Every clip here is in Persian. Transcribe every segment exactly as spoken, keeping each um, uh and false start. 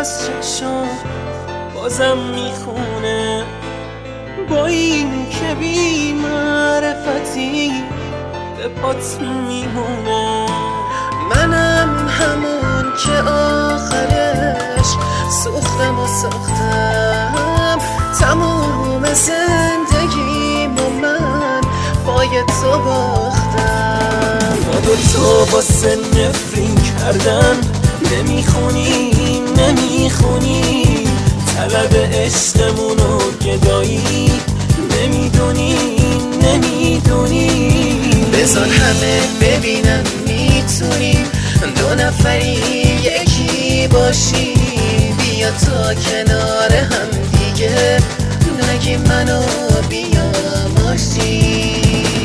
از چشم بازم میخونه، با این که بی معرفتی به پات میمونه. منم همون که آخرش سوختم و ساختم تموم زندگیمو من باید تو باختم. ما دوتا واسه نفرین کردن نمیخونیم نمیخونیم، طلب عشقمونو گدایی نمیدونیم نمیدونیم. بذار همه ببینن میتونیم دو نفری یکی باشیم، بیا تا کنار هم دیگه نگی منو بیا ماشی.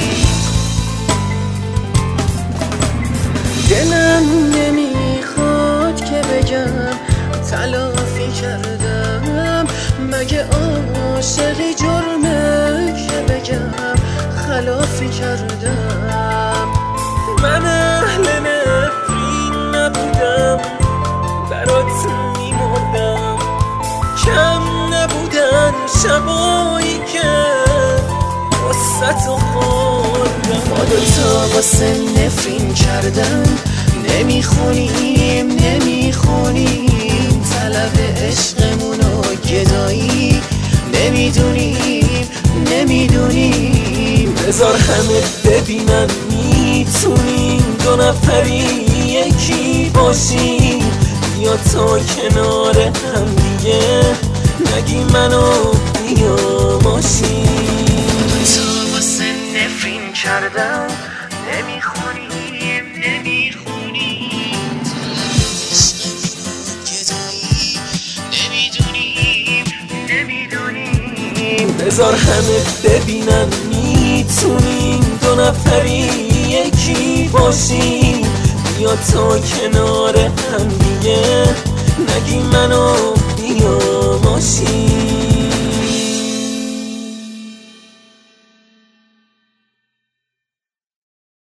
دلم نمیخواد که بگم تلافی کردم، مگه عاشقی جرمه که بگم خلافی کردم. من اهل نفرین نبودم برات میمردم، کم نبودن شبایی که واسه تو خوردم. ما دوتا واسه نفرین کردن نمیخونیم نمیخونیم، طلب عشقمونو گدایی نمیدونیم نمیدونیم. بذار همه ببینن میتونیم دو نفری یکی باشیم، بیا تا کنار هم دیگه نگی منو بیا ماشی. تو واسه نفرین کردم نمیخونیم نمیخونیم، نمیدونیم نمیدونیم. بذار همه ببینن میتونیم دو نفری یکی باشیم، بیا تا کنار هم دیگه نگی منو